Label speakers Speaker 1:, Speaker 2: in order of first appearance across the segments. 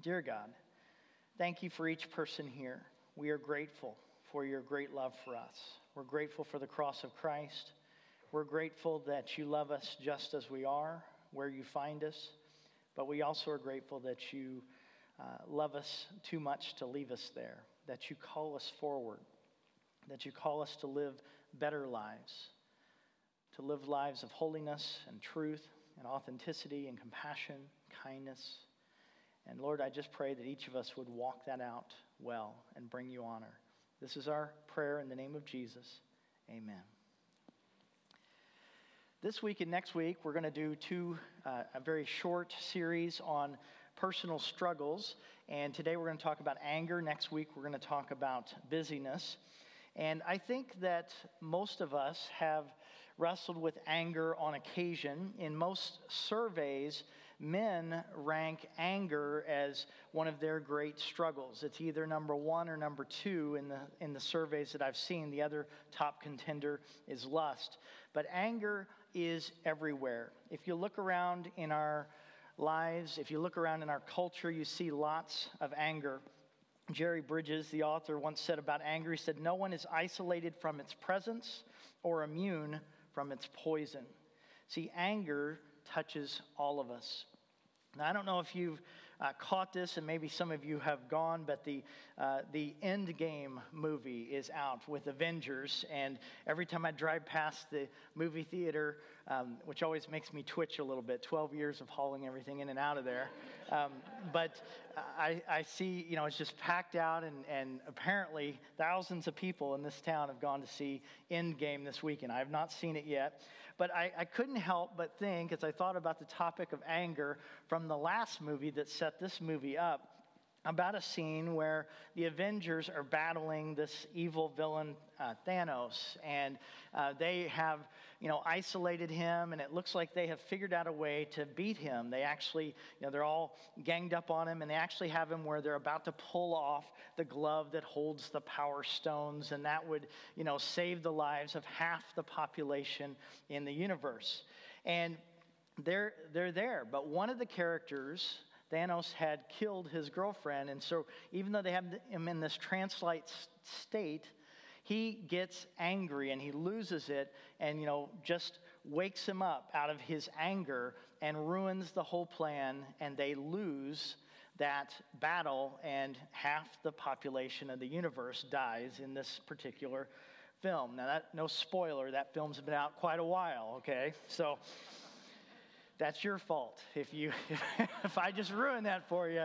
Speaker 1: Dear God, thank you for each person here. We are grateful for your great love for us. We're grateful for the cross of Christ. We're grateful that you love us just as we are, where you find us. But we also are grateful that you love us too much to leave us there, that you call us forward, that you call us to live better lives, to live lives of holiness and truth and authenticity and compassion, kindness. And Lord, I just pray that each of us would walk that out well and bring you honor. This is our prayer in the name of Jesus. Amen. This week and next week, we're going to do a very short series on personal struggles. And today we're going to talk about anger. Next week, we're going to talk about busyness. And I think that most of us have wrestled with anger on occasion. In most surveys, men rank anger as one of their great struggles. It's either number one or number two in the surveys that I've seen. The other top contender is lust. But anger is everywhere. If you look around in our lives, if you look around in our culture, you see lots of anger. Jerry Bridges, the author, once said about anger, he said, "No one is isolated from its presence or immune from its poison." See, anger touches all of us. Now, I don't know if you've caught this, and maybe some of you have gone, but the Endgame movie is out with Avengers, and every time I drive past the movie theater, which always makes me twitch a little bit, 12 years of hauling everything in and out of there, but I see, it's just packed out, and apparently thousands of people in this town have gone to see Endgame this weekend. I have not seen it yet, but I couldn't help but think, as I thought about the topic of anger from the last movie that set this movie up, about a scene where the Avengers are battling this evil villain, Thanos, and they have, isolated him, and it looks like they have figured out a way to beat him. They actually, they're all ganged up on him, and they actually have him where they're about to pull off the glove that holds the power stones, and that would, save the lives of half the population in the universe. And they're there, but one of the characters, Thanos, had killed his girlfriend, and so even though they have him in this trance-like state, he gets angry and he loses it and, just wakes him up out of his anger and ruins the whole plan, and they lose that battle, and half the population of the universe dies in this particular film. Now, no spoiler, that film's been out quite a while, okay? So that's your fault. If I just ruin that for you,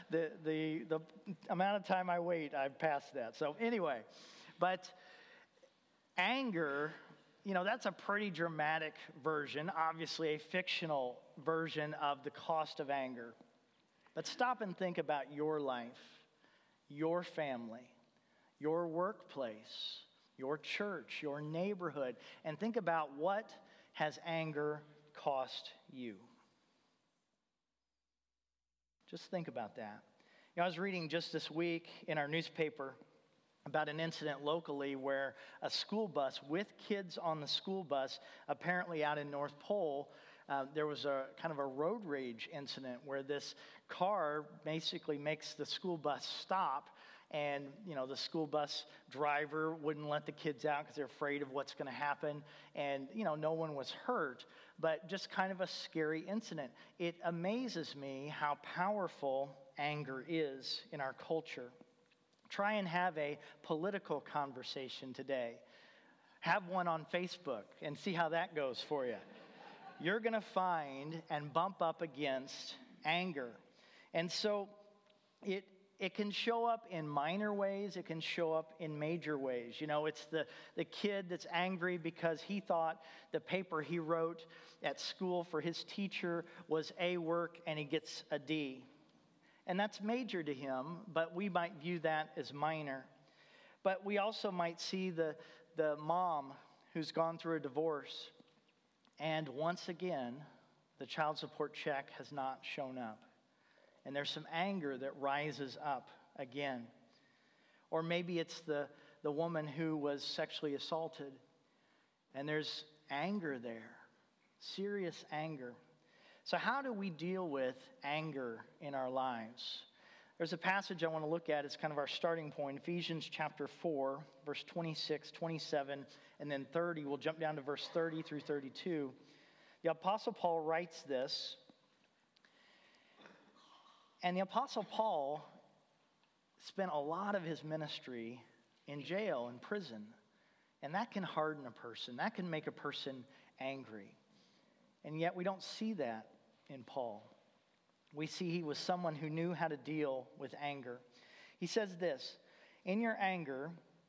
Speaker 1: the amount of time I wait, I've passed that. So anyway, but anger, that's a pretty dramatic version, obviously a fictional version of the cost of anger. But stop and think about your life, your family, your workplace, your church, your neighborhood, and think about what has anger cost you. Just think about that. I was reading just this week in our newspaper about an incident locally where a school bus with kids on the school bus, apparently out in North Pole, there was a kind of a road rage incident where this car basically makes the school bus stop, and the school bus driver wouldn't let the kids out because they're afraid of what's going to happen, and no one was hurt, but just kind of a scary incident. It amazes me how powerful anger is in our culture. Try and have a political conversation today. Have one on Facebook and see how that goes for you. You're going to find and bump up against anger. And so it can show up in minor ways. It can show up in major ways. It's the kid that's angry because he thought the paper he wrote at school for his teacher was A work and he gets a D. And that's major to him, but we might view that as minor. But we also might see the mom who's gone through a divorce, and once again, the child support check has not shown up. And there's some anger that rises up again. Or maybe it's the woman who was sexually assaulted, and there's anger there, serious anger. So how do we deal with anger in our lives? There's a passage I want to look at. It's kind of our starting point. Ephesians chapter 4, verse 26, 27, and then 30. We'll jump down to verse 30 through 32. The Apostle Paul writes this. And the Apostle Paul spent a lot of his ministry in jail, in prison. And that can harden a person. That can make a person angry. And yet we don't see that in Paul. We see he was someone who knew how to deal with anger. He says this, "In your anger,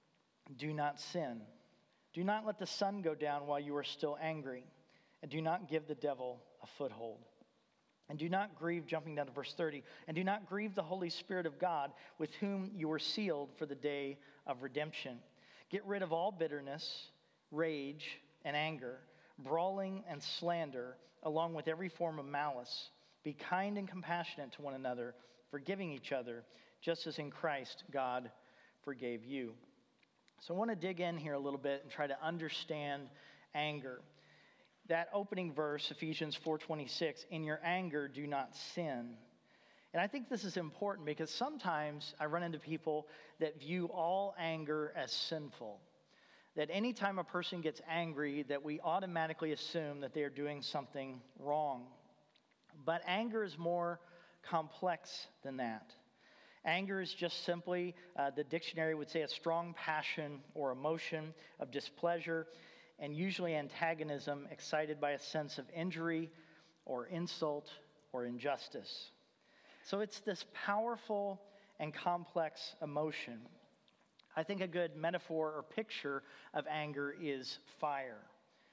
Speaker 1: do not sin. Do not let the sun go down while you are still angry. And do not give the devil a foothold. And do not grieve," jumping down to verse 30, "and do not grieve the Holy Spirit of God, with whom you were sealed for the day of redemption. Get rid of all bitterness, rage, and anger, brawling and slander, along with every form of malice. Be kind and compassionate to one another, forgiving each other, just as in Christ God forgave you." So I want to dig in here a little bit and try to understand anger. That opening verse, Ephesians 4:26, "In your anger, do not sin." And I think this is important because sometimes I run into people that view all anger as sinful. That anytime a person gets angry, that we automatically assume that they are doing something wrong. But anger is more complex than that. Anger is just simply, the dictionary would say, a strong passion or emotion of displeasure, and usually antagonism excited by a sense of injury or insult or injustice. So it's this powerful and complex emotion. I think a good metaphor or picture of anger is fire.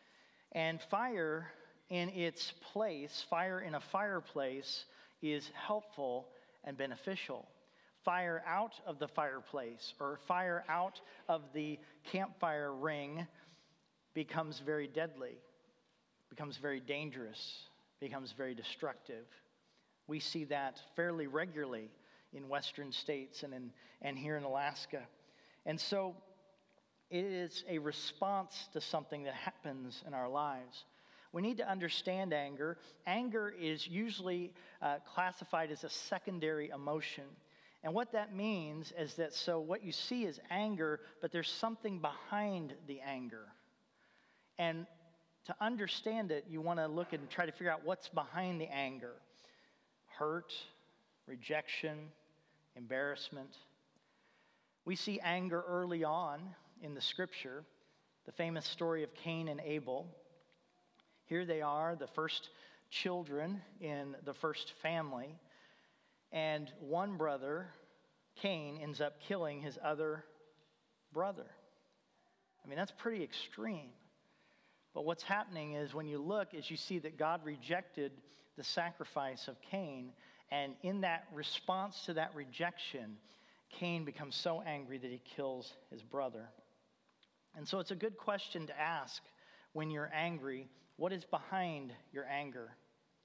Speaker 1: And fire in its place, fire in a fireplace, is helpful and beneficial. Fire out of the fireplace or fire out of the campfire ring becomes very deadly, becomes very dangerous, becomes very destructive. We see that fairly regularly in western states and here in Alaska. And so it is a response to something that happens in our lives. We need to understand anger. Anger is usually classified as a secondary emotion. And what that means is that, so what you see is anger, but there's something behind the anger. And to understand it, you want to look and try to figure out what's behind the anger. Hurt, rejection, embarrassment. We see anger early on in the scripture, the famous story of Cain and Abel. Here they are, the first children in the first family, and one brother, Cain, ends up killing his other brother. I mean, that's pretty extreme. But what's happening is when you look, is you see that God rejected the sacrifice of Cain, and in that response to that rejection, Cain becomes so angry that he kills his brother. And so it's a good question to ask when you're angry, what is behind your anger?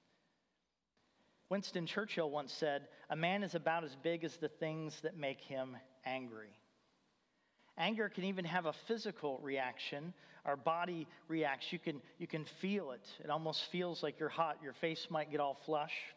Speaker 1: Winston Churchill once said, "A man is about as big as the things that make him angry." Anger can even have a physical reaction. Our body reacts. You can feel it. It almost feels like you're hot. Your face might get all flush.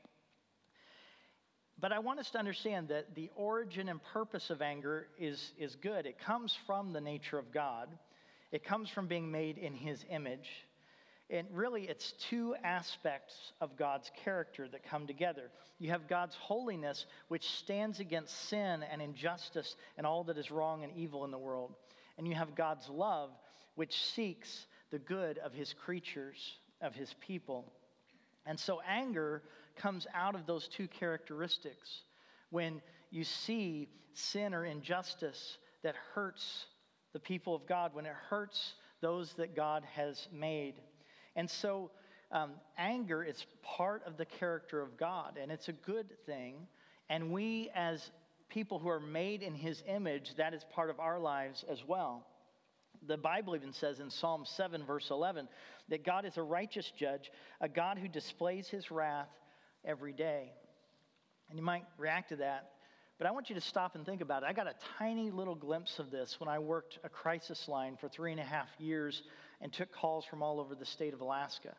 Speaker 1: But I want us to understand that the origin and purpose of anger is good. It comes from the nature of God. It comes from being made in His image. And really, it's two aspects of God's character that come together. You have God's holiness, which stands against sin and injustice and all that is wrong and evil in the world. And you have God's love, which seeks the good of His creatures, of His people. And so anger comes out of those two characteristics. When you see sin or injustice that hurts the people of God, when it hurts those that God has made. And so anger is part of the character of God, and it's a good thing. And we, as people who are made in His image, that is part of our lives as well. The Bible even says in Psalm 7, verse 11, that God is a righteous judge, a God who displays His wrath every day. And you might react to that, but I want you to stop and think about it. I got a tiny little glimpse of this when I worked a crisis line for 3.5 years and took calls from all over the state of Alaska.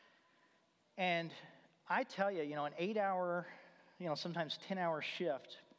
Speaker 1: And I tell you, an 8-hour, sometimes 10-hour shift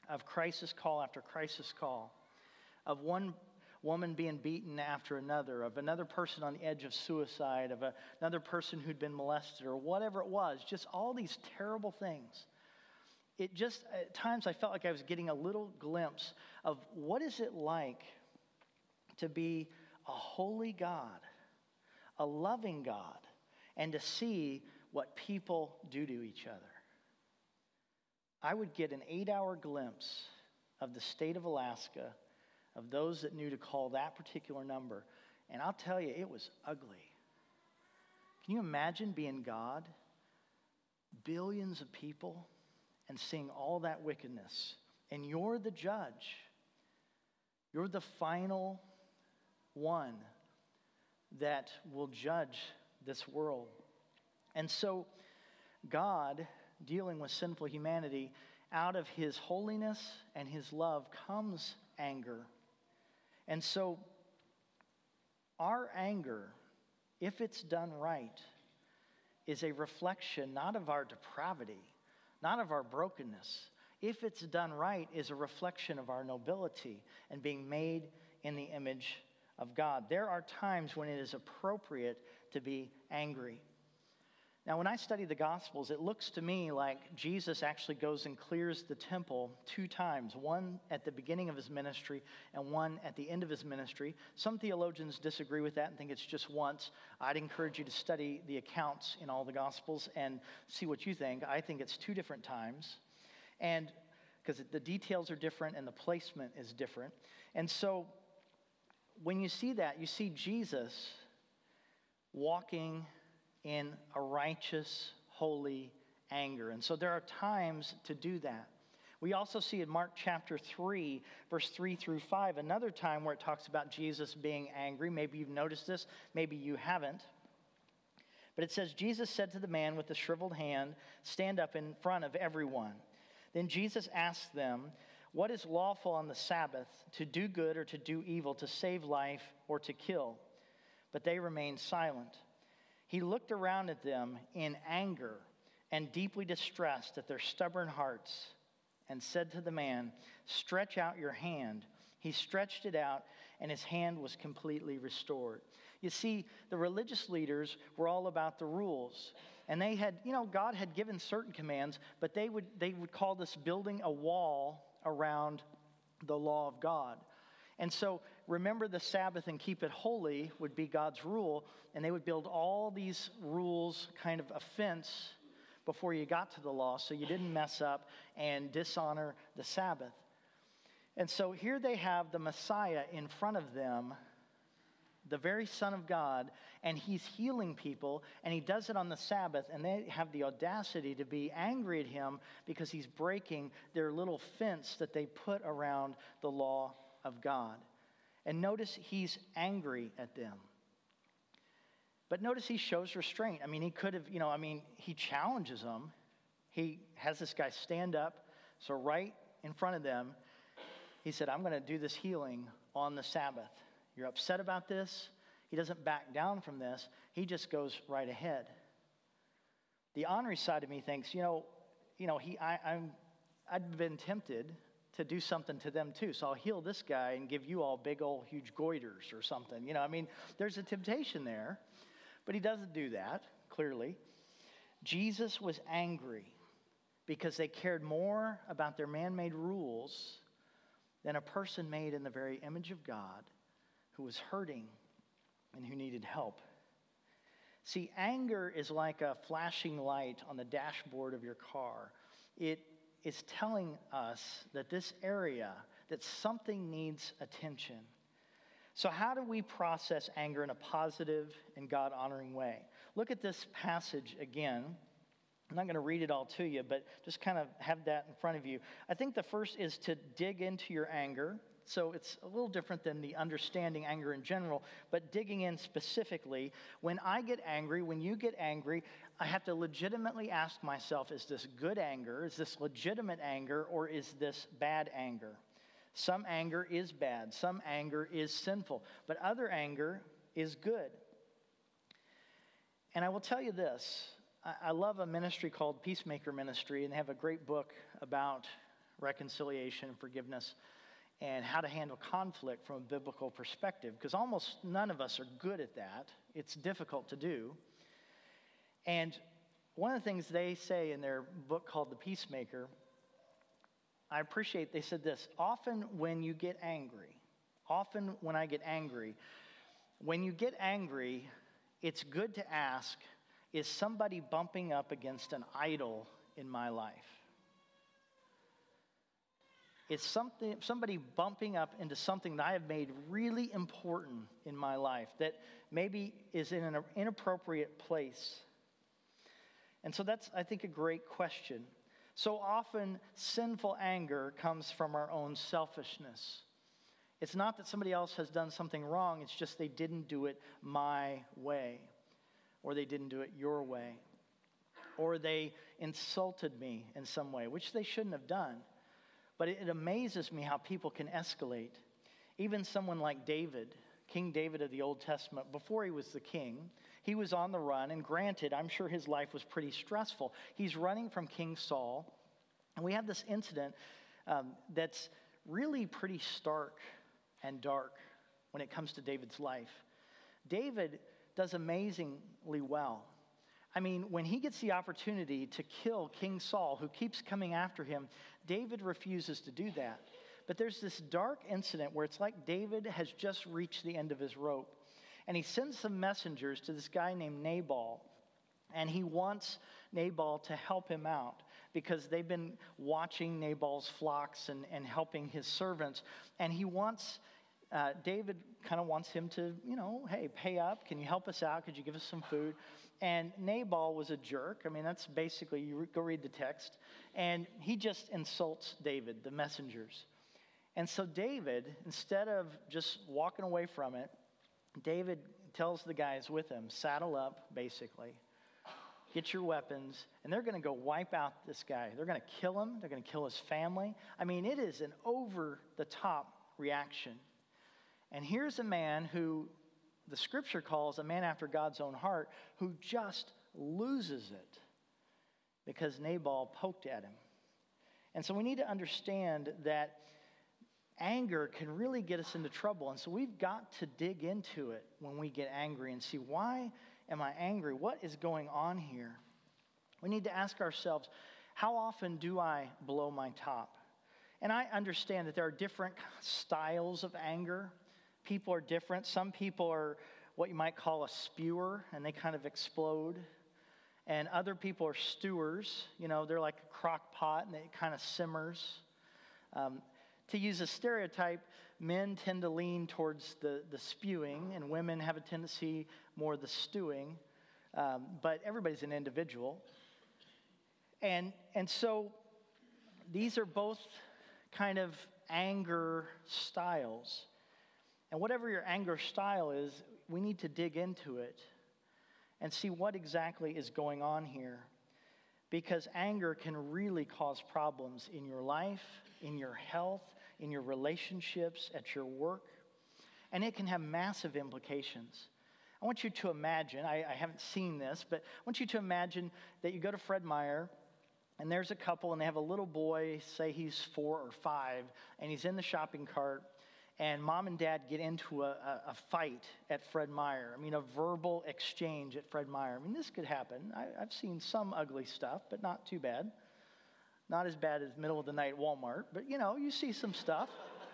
Speaker 1: of crisis call after crisis call, of one woman being beaten after another, of another person on the edge of suicide, of another person who'd been molested, or whatever it was, just all these terrible things. It just, at times I felt like I was getting a little glimpse of what is it like to be a holy God, a loving God, and to see what people do to each other. I would get an 8-hour glimpse of the state of Alaska, of those that knew to call that particular number. And I'll tell you, it was ugly. Can you imagine being God? Billions of people and seeing all that wickedness. And you're the judge. You're the final one that will judge this world. And so God, dealing with sinful humanity, out of his holiness and his love comes anger. And so our anger, if it's done right, is a reflection not of our depravity, not of our brokenness. If it's done right, is a reflection of our nobility and being made in the image of God. There are times when it is appropriate to be angry. Now, when I study the Gospels, it looks to me like Jesus actually goes and clears the temple 2 times, one at the beginning of his ministry and one at the end of his ministry. Some theologians disagree with that and think it's just once. I'd encourage you to study the accounts in all the Gospels and see what you think. I think it's 2 different times, and because the details are different and the placement is different. And so when you see that, you see Jesus walking in a righteous, holy anger. And so there are times to do that. We also see in Mark chapter 3, verse 3 through 5, another time where it talks about Jesus being angry. Maybe you've noticed this, maybe you haven't. But it says, Jesus said to the man with the shriveled hand, "Stand up in front of everyone." Then Jesus asked them, "What is lawful on the Sabbath, to do good or to do evil, to save life or to kill?" But they remained silent. He looked around at them in anger and deeply distressed at their stubborn hearts and said to the man, "Stretch out your hand." He stretched it out, and his hand was completely restored. You see, the religious leaders were all about the rules. And they had, God had given certain commands, but they would call this building a wall around the law of God. And so remember the Sabbath and keep it holy would be God's rule. And they would build all these rules, kind of a fence before you got to the law so you didn't mess up and dishonor the Sabbath. And so here they have the Messiah in front of them, the very Son of God, and he's healing people, and he does it on the Sabbath, and they have the audacity to be angry at him because he's breaking their little fence that they put around the law of God. And notice he's angry at them. But notice he shows restraint. I mean, he could have, he challenges them. He has this guy stand up. So right in front of them, he said, "I'm going to do this healing on the Sabbath. You're upset about this?" He doesn't back down from this. He just goes right ahead. The ornery side of me thinks, I'd been tempted to do something to them too. So I'll heal this guy and give you all big old huge goiters or something. There's a temptation there. But he doesn't do that, clearly. Jesus was angry because they cared more about their man-made rules than a person made in the very image of God who was hurting and who needed help. See, anger is like a flashing light on the dashboard of your car. It is telling us that this area, that something needs attention. So how do we process anger in a positive and God-honoring way? Look at this passage again. I'm not going to read it all to you, but just kind of have that in front of you. I think the first is to dig into your anger. So it's a little different than the understanding anger in general, but digging in specifically. When I get angry, when you get angry, I have to legitimately ask myself, is this good anger? Is this legitimate anger? Or is this bad anger? Some anger is bad. Some anger is sinful. But other anger is good. And I will tell you this. I love a ministry called Peacemaker Ministry, and they have a great book about reconciliation and forgiveness, and how to handle conflict from a biblical perspective, because almost none of us are good at that. It's difficult to do. And one of the things they say in their book called The Peacemaker, I appreciate, they said this: often when you get angry, often when I get angry, when you get angry, it's good to ask, is somebody bumping up against an idol in my life? Is somebody bumping up into something that I have made really important in my life that maybe is in an inappropriate place? And so that's, I think, a great question. So often, sinful anger comes from our own selfishness. It's not that somebody else has done something wrong. It's just they didn't do it my way, or they didn't do it your way, or they insulted me in some way, which they shouldn't have done. But it amazes me how people can escalate. Even someone like David, King David of the Old Testament, before he was the king, he was on the run, and granted, I'm sure his life was pretty stressful. He's running from King Saul, and we have this incident that's really pretty stark and dark when it comes to David's life. David does amazingly well. I mean, when he gets the opportunity to kill King Saul, who keeps coming after him, David refuses to do that. But there's this dark incident where it's like David has just reached the end of his rope. And he sends some messengers to this guy named Nabal. And he wants Nabal to help him out because they've been watching Nabal's flocks and helping his servants. And he wants, David kind of wants him to, hey, pay up. Can you help us out? Could you give us some food? And Nabal was a jerk. I mean, that's basically, you go read the text. And he just insults David, the messengers. And so David, instead of just walking away from it, David tells the guys with him, saddle up, basically. Get your weapons. And they're going to go wipe out this guy. They're going to kill him. They're going to kill his family. I mean, it is an over-the-top reaction. And here's a man who the scripture calls a man after God's own heart, who just loses it because Nabal poked at him. And so we need to understand that anger can really get us into trouble. And so we've got to dig into it when we get angry and see, why am I angry? What is going on here? We need to ask ourselves, how often do I blow my top? And I understand that there are different styles of anger. People are different. Some people are what you might call a spewer, and they kind of explode. And other people are stewers. They're like a crock pot, and it kind of simmers. To use a stereotype, men tend to lean towards the spewing, and women have a tendency more the stewing. But everybody's an individual. And so these are both kind of anger styles. And whatever your anger style is, we need to dig into it and see what exactly is going on here. Because anger can really cause problems in your life, in your health, in your relationships, at your work. And it can have massive implications. I want you to imagine, I haven't seen this, but I want you to imagine that you go to Fred Meyer, and there's a couple, and they have a little boy, say he's 4 or 5, and he's in the shopping cart, and mom and dad get into a fight at Fred Meyer. I mean, a verbal exchange at Fred Meyer. I mean, this could happen. I've seen some ugly stuff, but not too bad. Not as bad as middle of the night Walmart, but you see some stuff.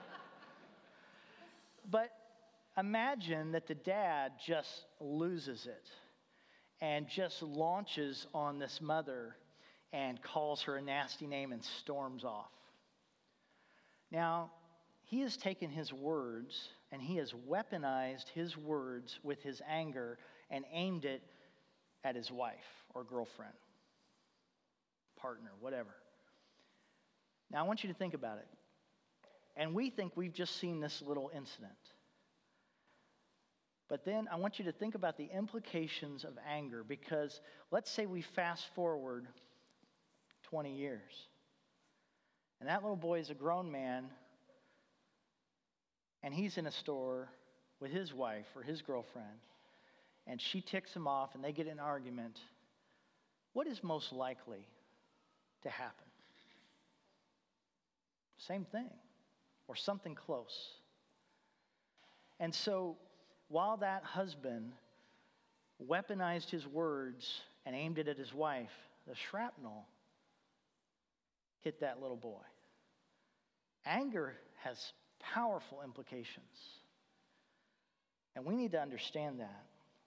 Speaker 1: But imagine that the dad just loses it and just launches on this mother and calls her a nasty name and storms off. Now, he has taken his words and he has weaponized his words with his anger and aimed it at his wife or girlfriend, partner, whatever. Now, I want you to think about it. And we think we've just seen this little incident. But then I want you to think about the implications of anger, because let's say we fast forward 20 years. And that little boy is a grown man, and he's in a store with his wife or his girlfriend, and she ticks him off and they get in an argument. What is most likely to happen? Same thing, or something close. And so while that husband weaponized his words and aimed it at his wife, the shrapnel hit that little boy. Anger has powerful implications. And we need to understand that.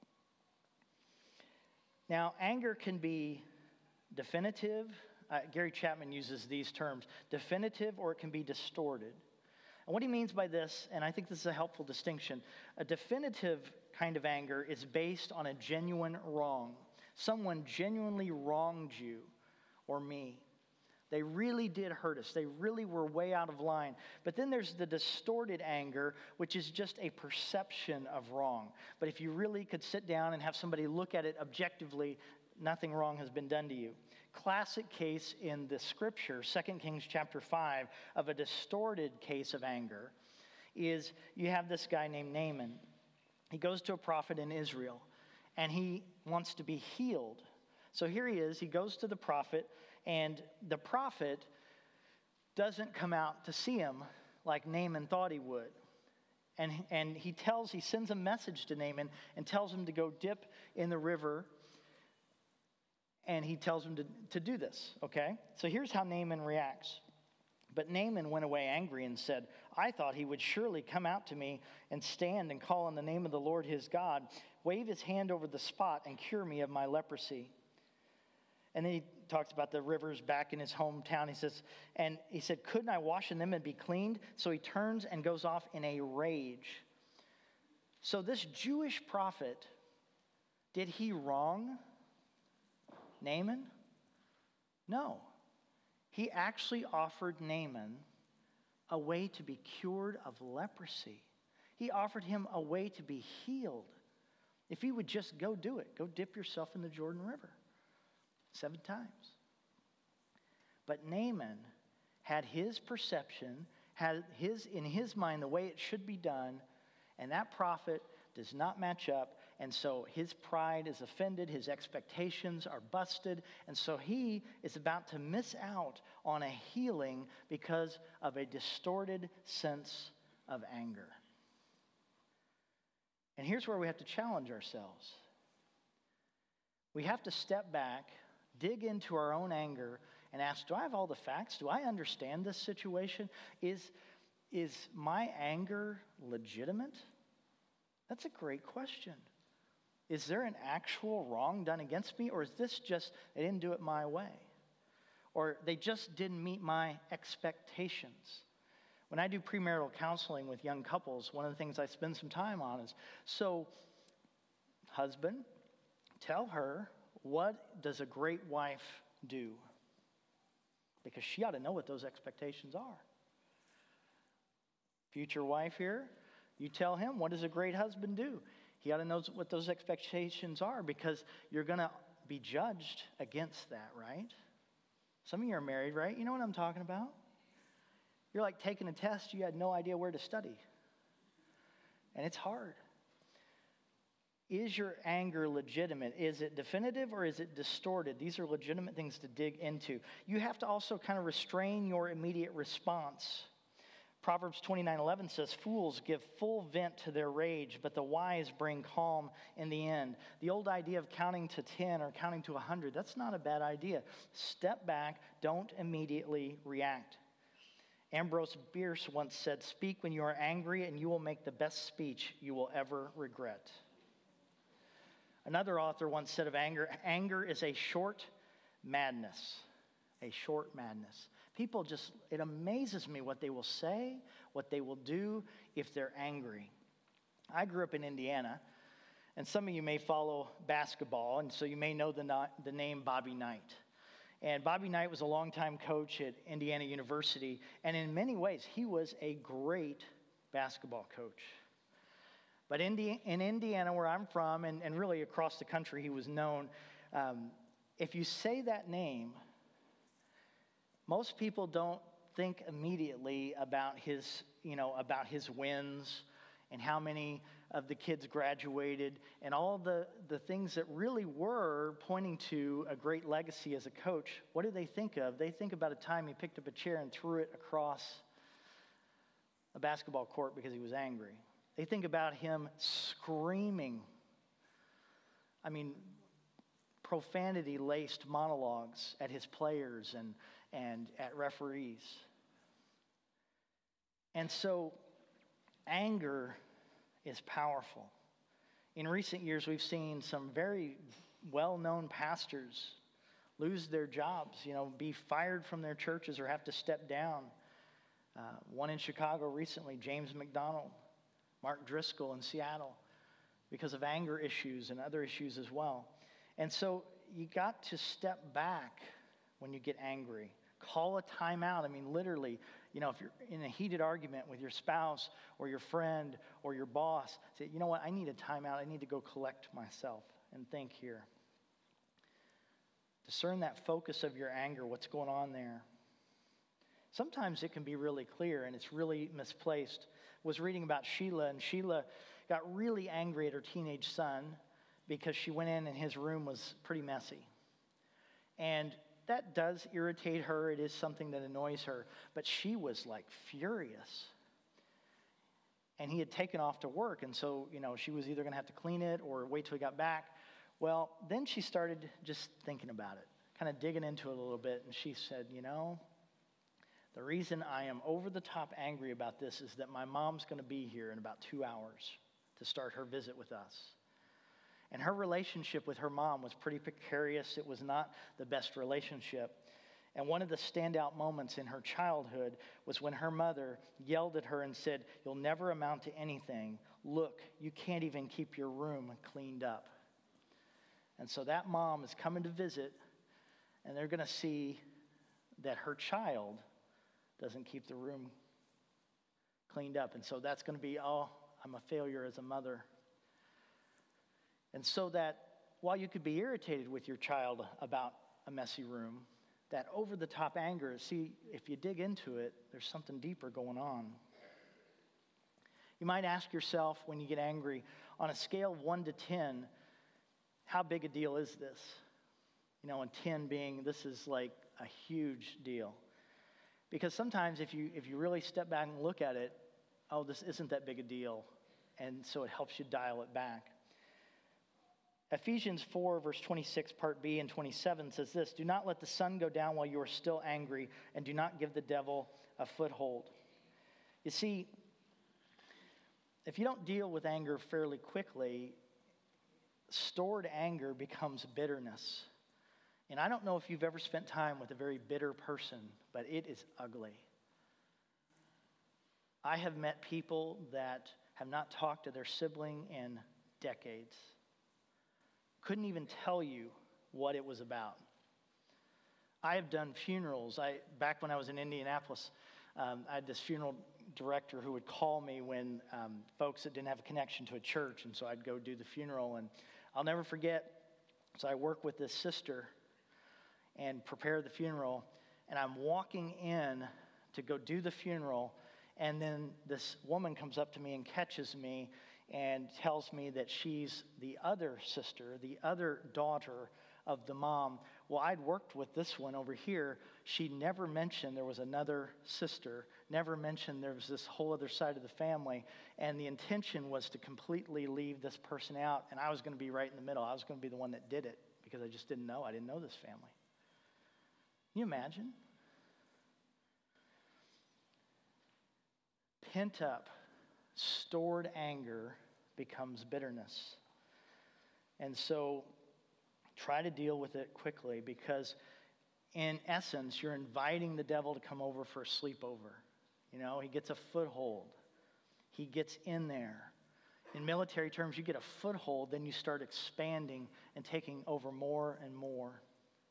Speaker 1: Now, anger can be definitive. Gary Chapman uses these terms, definitive, or it can be distorted. And what he means by this, and I think this is a helpful distinction, a definitive kind of anger is based on a genuine wrong. Someone genuinely wronged you or me. They really did hurt us. They really were way out of line. But then there's the distorted anger, which is just a perception of wrong. But if you really could sit down and have somebody look at it objectively, nothing wrong has been done to you. Classic case in the scripture, 2 Kings chapter 5, of a distorted case of anger is you have this guy named Naaman. He goes to a prophet in Israel, and he wants to be healed. So here he is. He goes to the prophet, and the prophet doesn't come out to see him like Naaman thought he would. And he sends a message to Naaman and tells him to go dip in the river. And he tells him to do this, okay? So here's how Naaman reacts. But Naaman went away angry and said, I thought he would surely come out to me and stand and call on the name of the Lord his God, wave his hand over the spot and cure me of my leprosy. And then he talks about the rivers back in his hometown. He said, couldn't I wash in them and be cleaned? So he turns and goes off in a rage. So this Jewish prophet, did he wrong Naaman? No. He actually offered Naaman a way to be cured of leprosy. He offered him a way to be healed. If he would just go do it, go dip yourself in the Jordan River 7 times. But Naaman had his perception, in his mind the way it should be done, and that prophet does not match up. And so his pride is offended, his expectations are busted, and so he is about to miss out on a healing because of a distorted sense of anger. And here's where we have to challenge ourselves. We have to step back, dig into our own anger, and ask, do I have all the facts? Do I understand this situation? Is my anger legitimate? That's a great question. Is there an actual wrong done against me, or is this just, they didn't do it my way? Or they just didn't meet my expectations? When I do premarital counseling with young couples, one of the things I spend some time on is, so husband, tell her, what does a great wife do? Because she ought to know what those expectations are. Future wife here, you tell him, what does a great husband do? He ought to know what those expectations are, because you're going to be judged against that, right? Some of you are married, right? You know what I'm talking about? You're like taking a test, you had no idea where to study. And it's hard. Is your anger legitimate? Is it definitive or is it distorted? These are legitimate things to dig into. You have to also kind of restrain your immediate response. Proverbs 29:11 says, fools give full vent to their rage, but the wise bring calm in the end. The old idea of counting to 10 or counting to 100, that's not a bad idea. Step back, don't immediately react. Ambrose Bierce once said, speak when you are angry and you will make the best speech you will ever regret. Another author once said of anger, anger is a short madness. A short madness. People just, it amazes me what they will say, what they will do if they're angry. I grew up in Indiana, and some of you may follow basketball, and so you may know the name Bobby Knight. And Bobby Knight was a longtime coach at Indiana University, and in many ways, he was a great basketball coach. But in Indiana, where I'm from, and really across the country, he was known. If you say that name, most people don't think immediately about his wins and how many of the kids graduated, and all the things that really were pointing to a great legacy as a coach. What do they think of? They think about a time he picked up a chair and threw it across a basketball court because he was angry. They think about him screaming, profanity-laced monologues at his players and at referees. And so anger is powerful. In recent years, we've seen some very well-known pastors lose their jobs, be fired from their churches or have to step down. One in Chicago recently, James McDonald, Mark Driscoll in Seattle, because of anger issues and other issues as well. And so you got to step back when you get angry. Call a timeout. Literally, if you're in a heated argument with your spouse or your friend or your boss, say, you know what, I need a timeout. I need to go collect myself and think here. Discern that focus of your anger, what's going on there. Sometimes it can be really clear and it's really misplaced. I was reading about Sheila, and Sheila got really angry at her teenage son because she went in and his room was pretty messy. And that does irritate her. It is something that annoys her. But she was like furious. And he had taken off to work. And so, she was either going to have to clean it or wait till he got back. Well, then she started just thinking about it, kind of digging into it a little bit. And she said, the reason I am over the top angry about this is that my mom's going to be here in about 2 hours to start her visit with us. And her relationship with her mom was pretty precarious. It was not the best relationship. And one of the standout moments in her childhood was when her mother yelled at her and said, "You'll never amount to anything. Look, you can't even keep your room cleaned up." And so that mom is coming to visit, and they're going to see that her child doesn't keep the room cleaned up. And so that's going to be, I'm a failure as a mother. And so that while you could be irritated with your child about a messy room, that over-the-top anger, see, if you dig into it, there's something deeper going on. You might ask yourself when you get angry, on a scale of 1 to 10, how big a deal is this? And 10 being, this is like a huge deal. Because sometimes if you really step back and look at it, this isn't that big a deal. And so it helps you dial it back. Ephesians 4, verse 26, part B and 27 says this: "Do not let the sun go down while you are still angry, and do not give the devil a foothold." You see, if you don't deal with anger fairly quickly, stored anger becomes bitterness. And I don't know if you've ever spent time with a very bitter person, but it is ugly. I have met people that have not talked to their sibling in decades. Couldn't even tell you what it was about. I have done funerals. Back when I was in Indianapolis, I had this funeral director who would call me when folks that didn't have a connection to a church, and so I'd go do the funeral. And I'll never forget, so I work with this sister and prepare the funeral, and I'm walking in to go do the funeral, and then this woman comes up to me and catches me and tells me that she's the other sister, the other daughter of the mom. Well, I'd worked with this one over here. She never mentioned there was another sister, never mentioned there was this whole other side of the family, and the intention was to completely leave this person out, and I was going to be right in the middle. I was going to be the one that did it because I just didn't know. I didn't know this family. Can you imagine? Pent up, stored anger becomes bitterness. And so try to deal with it quickly, because in essence, you're inviting the devil to come over for a sleepover. He gets a foothold. He gets in there. In military terms, you get a foothold, then you start expanding and taking over more and more.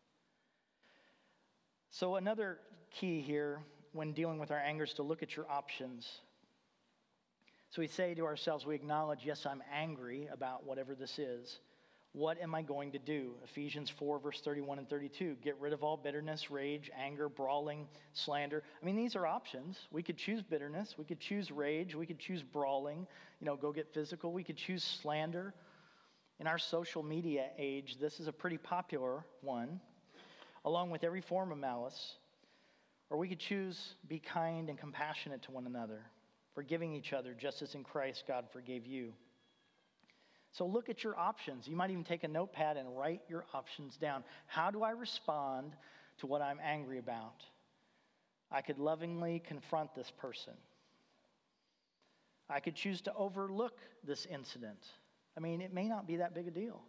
Speaker 1: So another key here when dealing with our anger is to look at your options. So we say to ourselves, we acknowledge, yes, I'm angry about whatever this is. What am I going to do? Ephesians 4, verse 31 and 32. Get rid of all bitterness, rage, anger, brawling, slander. I mean, these are options. We could choose bitterness. We could choose rage. We could choose brawling. Go get physical. We could choose slander. In our social media age, this is a pretty popular one, along with every form of malice. Or we could choose be kind and compassionate to one another, forgiving each other just as in Christ God forgave you. So look at your options. You might even take a notepad and write your options down. How do I respond to what I'm angry about? I could lovingly confront this person. I could choose to overlook this incident. I mean, it may not be that big a deal.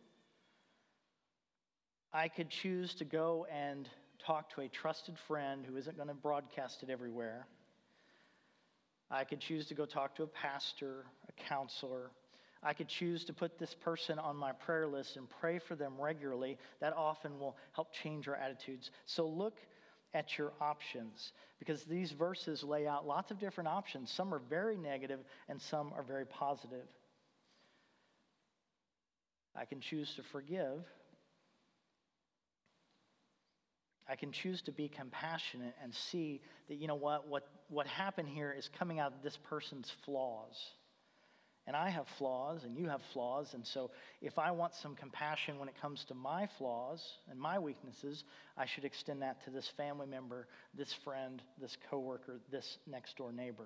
Speaker 1: I could choose to go and talk to a trusted friend who isn't going to broadcast it everywhere. I could choose to go talk to a pastor, a counselor. I could choose to put this person on my prayer list and pray for them regularly. That often will help change our attitudes. So look at your options, because these verses lay out lots of different options. Some are very negative and some are very positive. I can choose to forgive. I can choose to be compassionate and see that, what happened here is coming out of this person's flaws. And I have flaws, and you have flaws, and so if I want some compassion when it comes to my flaws and my weaknesses, I should extend that to this family member, this friend, this coworker, this next-door neighbor.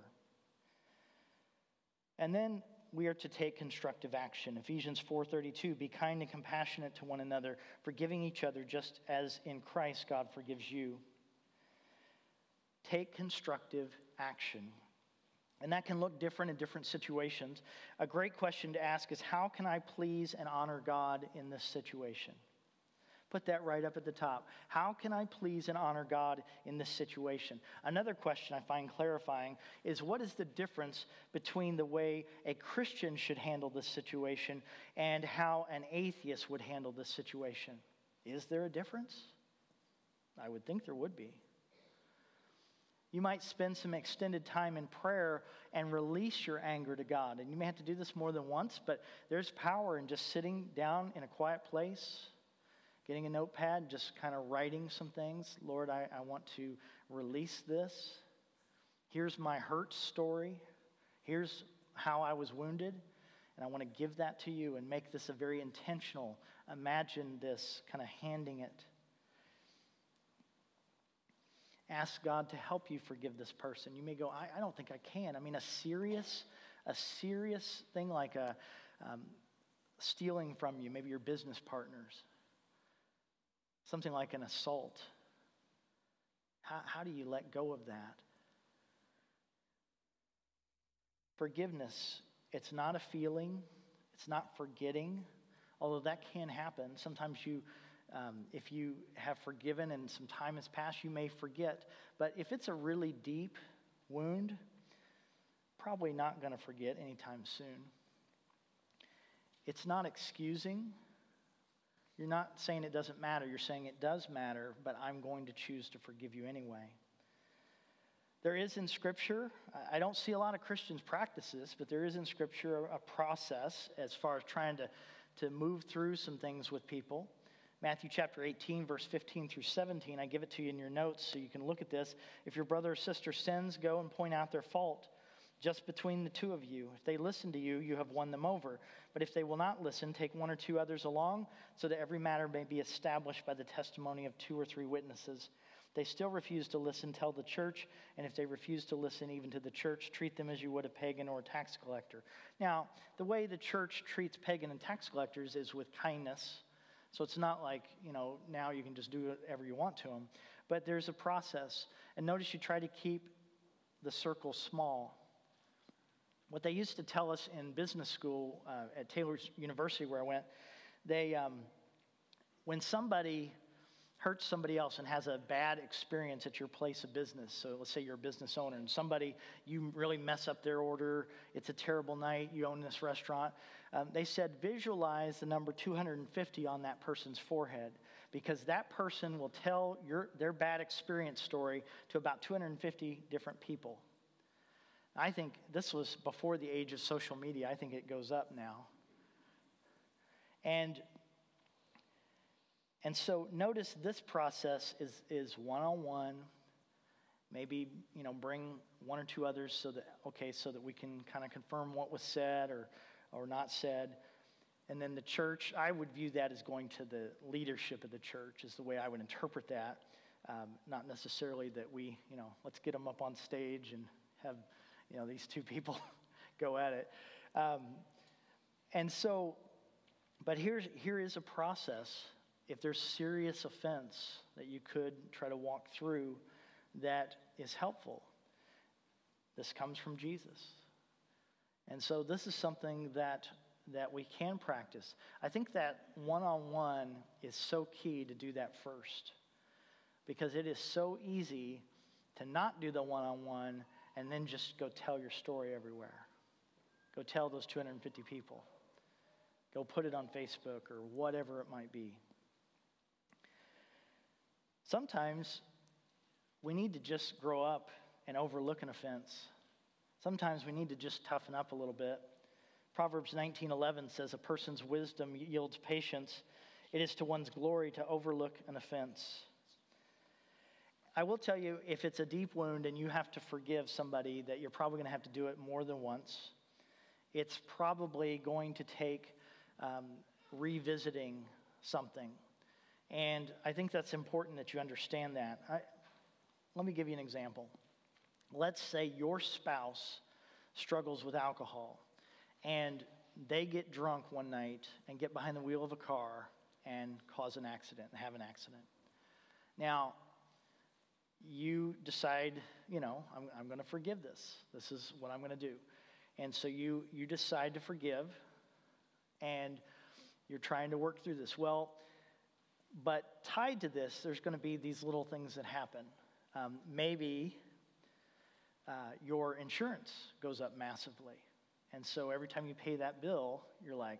Speaker 1: And then we are to take constructive action. Ephesians 4:32, be kind and compassionate to one another, forgiving each other just as in Christ God forgives you. Take constructive action. And that can look different in different situations. A great question to ask is, how can I please and honor God in this situation? Put that right up at the top. How can I please and honor God in this situation? Another question I find clarifying is, what is the difference between the way a Christian should handle this situation and how an atheist would handle this situation? Is there a difference? I would think there would be. You might spend some extended time in prayer and release your anger to God. And you may have to do this more than once, but there's power in just sitting down in a quiet place, getting a notepad, just kind of writing some things. Lord, I want to release this. Here's my hurt story. Here's how I was wounded. And I want to give that to you and make this a very intentional. Imagine this, kind of handing it. Ask God to help you forgive this person. You may go, I don't think I can. I mean, a serious thing like stealing from you, maybe your business partners. Something like an assault. How do you let go of that? Forgiveness, it's not a feeling. It's not forgetting, although that can happen. Sometimes if you have forgiven and some time has passed, you may forget. But if it's a really deep wound, probably not going to forget anytime soon. It's not excusing. You're not saying it doesn't matter. You're saying it does matter, but I'm going to choose to forgive you anyway. There is in Scripture, I don't see a lot of Christians practice this, but there is in Scripture a process as far as trying to move through some things with people. Matthew chapter 18, verse 15 through 17, I give it to you in your notes so you can look at this. If your brother or sister sins, go and point out their fault just between the two of you. If they listen to you, you have won them over. But if they will not listen, take one or two others along so that every matter may be established by the testimony of 2 or 3 witnesses. If they still refuse to listen, tell the church. And if they refuse to listen even to the church, treat them as you would a pagan or a tax collector. Now, the way the church treats pagan and tax collectors is with kindness. So it's not like, now you can just do whatever you want to them. But there's a process. And notice you try to keep the circle small. What they used to tell us in business school at Taylor University where I went, when somebody hurts somebody else and has a bad experience at your place of business, so let's say you're a business owner and you really mess up their order, it's a terrible night, you own this restaurant, they said visualize the number 250 on that person's forehead, because that person will tell their bad experience story to about 250 different people. I think this was before the age of social media. I think it goes up now. And And so notice this process is one-on-one. Maybe, bring one or two others so that we can kind of confirm what was said or not said. And then the church, I would view that as going to the leadership of the church is the way I would interpret that. Not necessarily that we, let's get them up on stage and have, these two people go at it. But here is a process. If there's serious offense that you could try to walk through that is helpful. This comes from Jesus. And so this is something that we can practice. I think that one-on-one is so key to do that first, because it is so easy to not do the one-on-one and then just go tell your story everywhere. Go tell those 250 people. Go put it on Facebook or whatever it might be. Sometimes we need to just grow up and overlook an offense. Sometimes we need to just toughen up a little bit. Proverbs 19:11 says, "A person's wisdom yields patience. It is to one's glory to overlook an offense." I will tell you, if it's a deep wound and you have to forgive somebody, that you're probably going to have to do it more than once. It's probably going to take revisiting something. And I think that's important that you understand that. Let me give you an example. Let's say your spouse struggles with alcohol and they get drunk one night and get behind the wheel of a car and cause an accident and have an accident. Now, you decide, I'm going to forgive this. This is what I'm going to do. And so you decide to forgive, and you're trying to work through this. Well, but tied to this, there's going to be these little things that happen. Maybe your insurance goes up massively. And so every time you pay that bill, you're like,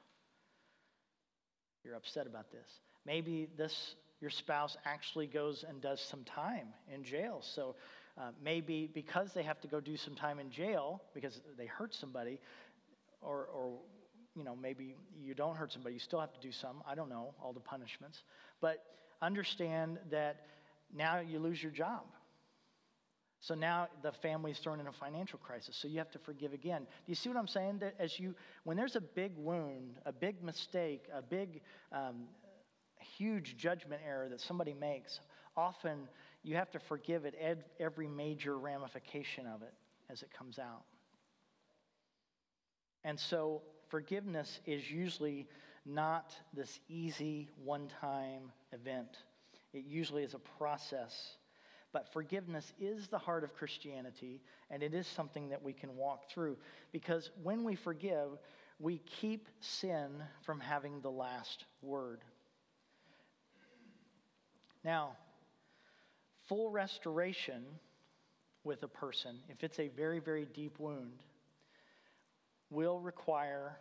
Speaker 1: you're upset about this. Maybe your spouse actually goes and does some time in jail. So maybe because they have to go do some time in jail because they hurt somebody, or maybe you don't hurt somebody, you still have to do some. I don't know, all the punishments. But understand that now you lose your job. So now the family's thrown in a financial crisis. So you have to forgive again. Do you see what I'm saying? That when there's a big wound, a big mistake, a big, huge judgment error that somebody makes, often you have to forgive at every major ramification of it as it comes out. And so forgiveness is usually not this easy one-time event. It usually is a process. But forgiveness is the heart of Christianity, and it is something that we can walk through. Because when we forgive, we keep sin from having the last word. Now, full restoration with a person, if it's a very, very deep wound, will require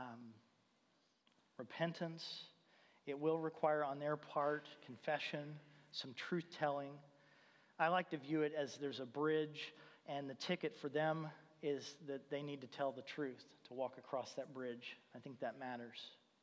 Speaker 1: repentance. It will require on their part confession, some truth-telling. I like to view it as there's a bridge, and the ticket for them is that they need to tell the truth to walk across that bridge. I think that matters.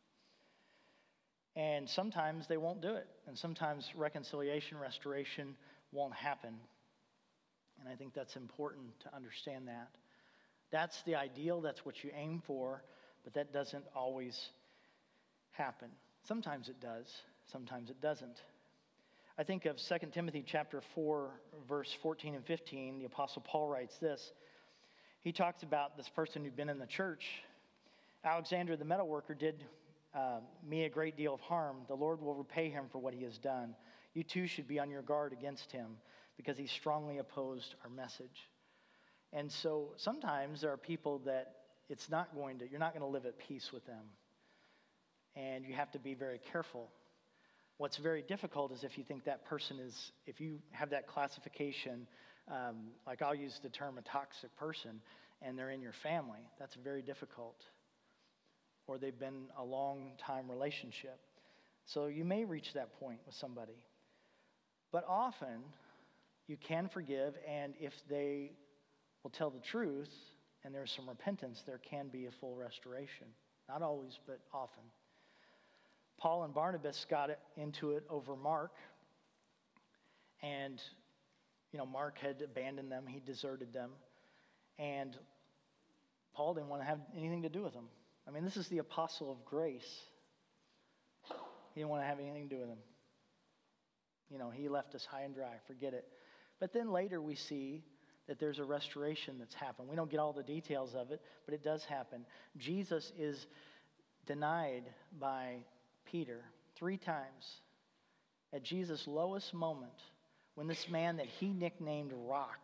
Speaker 1: And sometimes they won't do it. And sometimes reconciliation, restoration won't happen. And I think that's important to understand that. That's the ideal. That's what you aim for. But that doesn't always happen. Sometimes it does. Sometimes it doesn't. I think of 2 Timothy chapter 4, verse 14 and 15. The Apostle Paul writes this. He talks about this person who'd been in the church. Alexander the metalworker did me a great deal of harm. The Lord will repay him for what he has done. You too should be on your guard against him because he strongly opposed our message. And so sometimes there are people that you're not going to live at peace with them. And you have to be very careful. What's very difficult is if you think that person if you have that classification, like I'll use the term a toxic person, and they're in your family, that's very difficult. Or they've been a long time relationship. So you may reach that point with somebody. But often you can forgive, and if they will tell the truth and there's some repentance, there can be a full restoration. Not always, but often. Paul and Barnabas got into it over Mark. And, Mark had abandoned them. He deserted them. And Paul didn't want to have anything to do with them. I mean, this is the apostle of grace. He didn't want to have anything to do with him. He left us high and dry. Forget it. But then later we see that there's a restoration that's happened. We don't get all the details of it, but it does happen. Jesus is denied by Peter 3 times. At Jesus' lowest moment, when this man that he nicknamed Rock,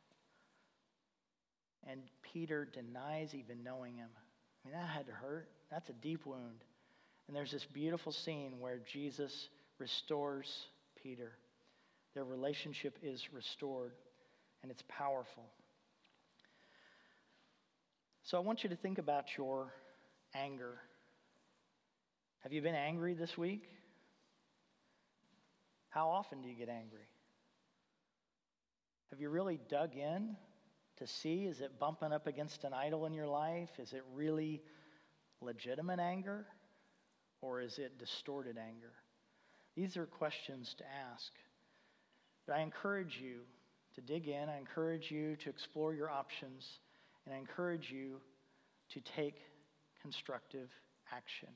Speaker 1: and Peter denies even knowing him. I mean, that had to hurt. That's a deep wound. And there's this beautiful scene where Jesus restores Peter. Their relationship is restored, and it's powerful. So I want you to think about your anger. Have you been angry this week? How often do you get angry? Have you really dug in to see, is it bumping up against an idol in your life? Is it really legitimate anger? Or is it distorted anger? These are questions to ask. But I encourage you to dig in. I encourage you to explore your options. And I encourage you to take constructive action.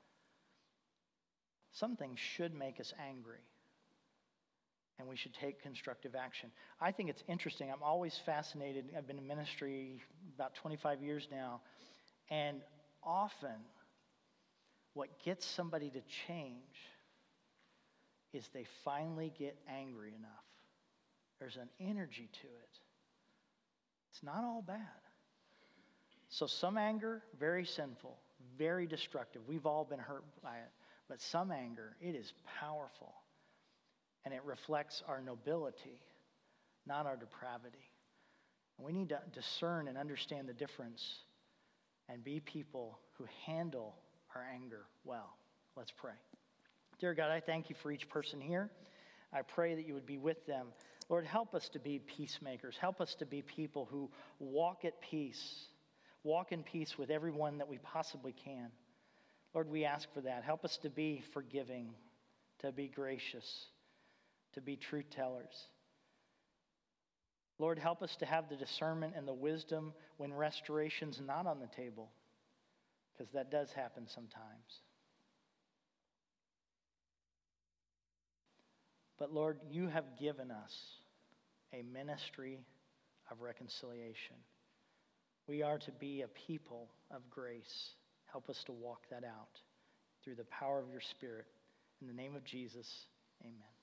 Speaker 1: Some things should make us angry. And we should take constructive action. I think it's interesting. I'm always fascinated. I've been in ministry about 25 years now. And often, what gets somebody to change is they finally get angry enough. There's an energy to it. It's not all bad. So some anger, very sinful, very destructive. We've all been hurt by it. But some anger, it is powerful. And it reflects our nobility, not our depravity. And we need to discern and understand the difference and be people who handle our anger well. Let's pray. Dear God, I thank you for each person here. I pray that you would be with them. Lord, help us to be peacemakers. Help us to be people who walk at peace, walk in peace with everyone that we possibly can. Lord, we ask for that. Help us to be forgiving, to be gracious, to be truth tellers. Lord, help us to have the discernment and the wisdom when restoration's not on the table, because that does happen sometimes. But Lord, you have given us a ministry of reconciliation. We are to be a people of grace. Help us to walk that out through the power of your Spirit. In the name of Jesus, amen.